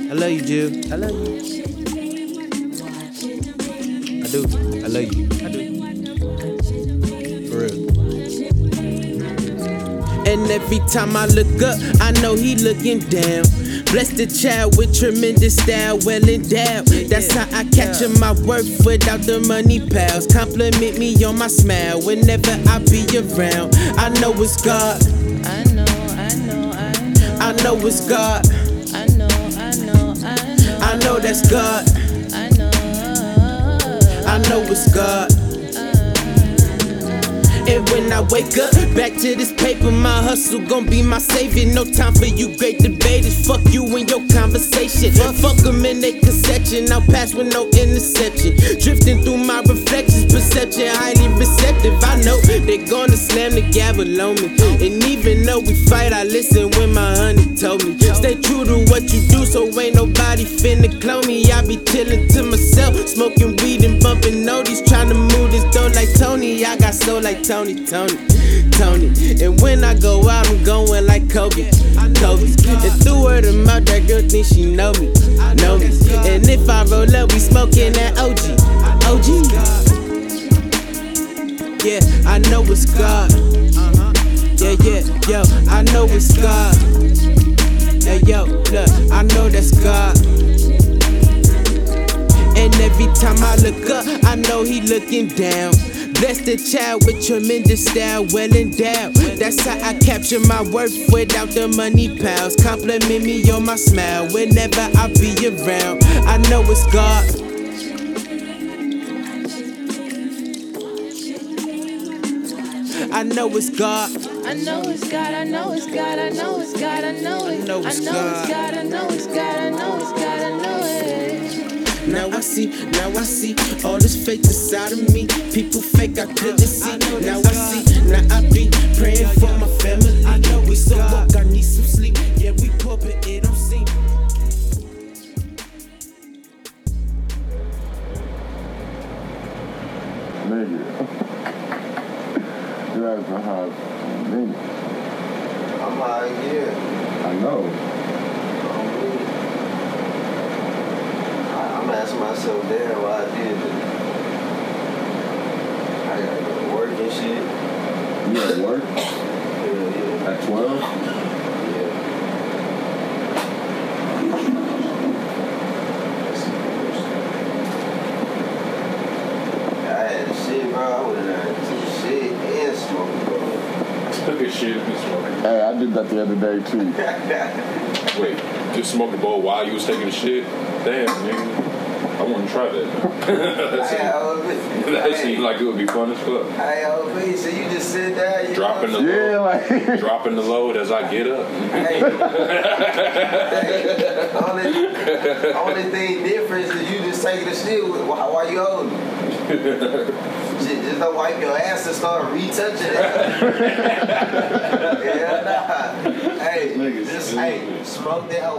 I love you, Jill. I love you. I do. I love you. I do. For real. And every time I look up, I know he looking down. Bless the child with tremendous style, well endowed. That's how I capture my worth without the money pals. Compliment me on my smile whenever I be around. I know it's God. I know it's God. I know that's God. I know it's God. And when I wake up, back to this paper, my hustle gon' be my savior. No time for you great debaters, fuck you and your conversation. Fuck them in their conception, I'll pass with no interception. Drifting through my reflections, perception highly receptive. I know they gonna slam the gavel on me. And even though we fight, I listen when my honey told me. Stay true to what you do, so ain't nobody finna clone me. I be chillin' to myself, smoking weed and bumping oldies. Tryna move this dough like Tony, I got soul like Tony. And when I go out, I'm going like Kobe. And through word of mouth, that girl think she know me. And if I roll up, we smoking that OG. Yeah, I know it's God. Yeah, yo, I know it's God. Hey, yo, look, I know that's God. And every time I look up, I know he looking down. Bless the child with tremendous style, well endowed. That's how I capture my worth without the money pals. Compliment me on my smile whenever I be around. I know it's God. I know it's God. I know it's God, I know it's God, I know it's God, I know it. I know it's God, I know it's God, I know it's God, I know it. Now I see all this fake inside of me. People fake, I couldn't see. Now I see, now I be praying for my family. I know we so woke, I need some sleep. Yeah, we poor, but it don't seem. Nigga. You guys been high for a minute. I'm high, yeah. I know. I'm asking myself, damn, why I did this. I gotta go to work and shit. You at work? Yeah. At 12? Yeah. I had shit, bro. I would've had some shit and smoke, bro. Took a shit and smoking. Hey, I did that the other day too. Wait, just smoke a bowl while you was taking a shit? Damn, nigga. I want to try that. That seemed like it would be fun as fuck. Hey, OB, so you just sit there, dropping the load, dropping the load as I get up. Hey, only thing different is you just taking the shit while you holding it. Shit, just don't wipe your ass and start retouching it. Yeah, nah. Hey, just smoke that.